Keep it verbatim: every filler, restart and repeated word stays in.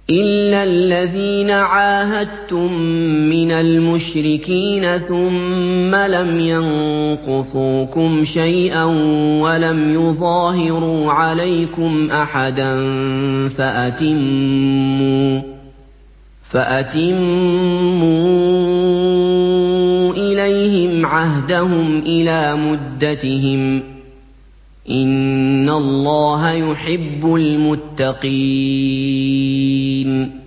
إِلَّا الَّذِينَ عَاهَدتُّم مِّنَ الْمُشْرِكِينَ ثُمَّ لَمْ يَنقُصُوكُمْ شَيْئًا وَلَمْ يُظَاهِرُوا عَلَيْكُمْ أَحَدًا فَأَتِمُّوا فَأَتِمُّوا إِلَيْهِمْ عَهْدَهُمْ إِلَىٰ مُدَّتِهِمْ ۚ إِنَّ اللَّهَ يُحِبُّ الْمُتَّقِينَ